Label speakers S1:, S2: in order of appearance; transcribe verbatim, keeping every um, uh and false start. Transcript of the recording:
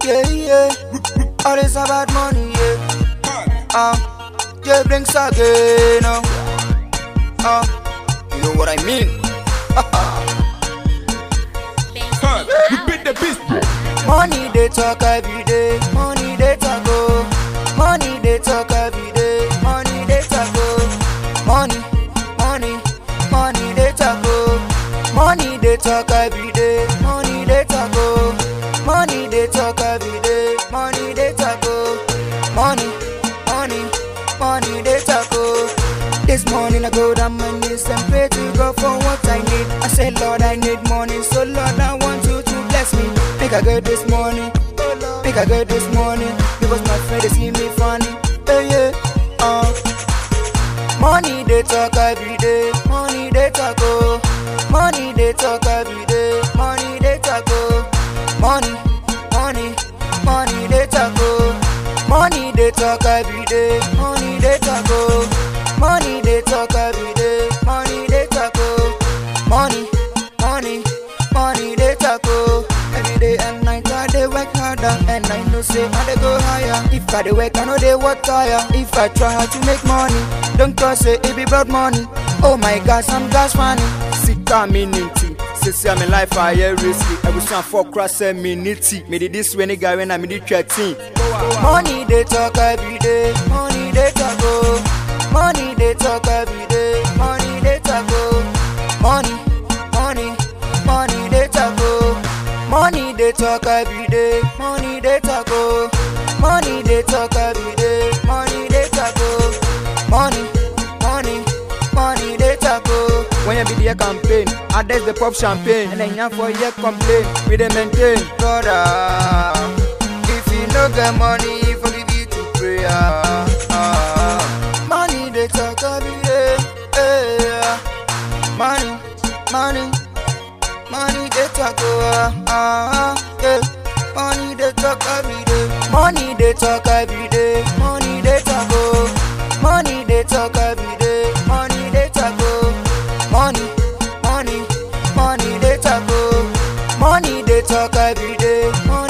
S1: Yeah, yeah. All is about money, yeah. Uh, yeah, blinks again, uh. Uh, you know what I mean?
S2: Huh, we beat the beast, bro.
S1: Money they talk every day, money they talk oh. Money they talk every day, money they talk oh. Money, money, money they talk oh. Money they talk every day, money they talk oh. Money they talk every day, money they talk oh. Money, money, money they talk oh. This morning I go down my knees and pray to God for what I need. I say Lord I need money, so Lord I want you to bless me. Make I get this money, make I get this money, because my friend they see me funny. Hey yeah, uh. Money they talk every day, money they talk oh. Money they talk every day, money they talk oh. Money, money, money they talk oh. Money they talk every day, money they talk oh. Money they talk every day, money they talk oh. Money, money, money they talk oh. Every day and night I dey work harder, and I know say I dey go higher. If I dey work I know they work tire. If I try hard to make money, don't cause say it be blood money. Oh my gosh, I'm gas money. Sick a minute. Say say I'm in life I hear risky. I was trying for cross a minute. Me did this when guy when I me did thirteen. Money they talk every day, money they talk oh. Money they talk every day, money they talk oh. Money, money, money they talk oh. Money they talk every day, money they talk oh. Money they talk every day, money they talk oh. Money, money, money they talk oh. When you be the campaign, I dash the pop champagne, and then you for your complain, we dey maintain, brother. If you no get money, forgive you to prayer. Uh, money they talk every day, yeah. Money, money, money they talk oh, uh, yeah. Money they talk every day, money they talk every day, money they talk oh. Money they talk every day, money they talk oh. Money, money, money they talk oh. Money they talk every day, money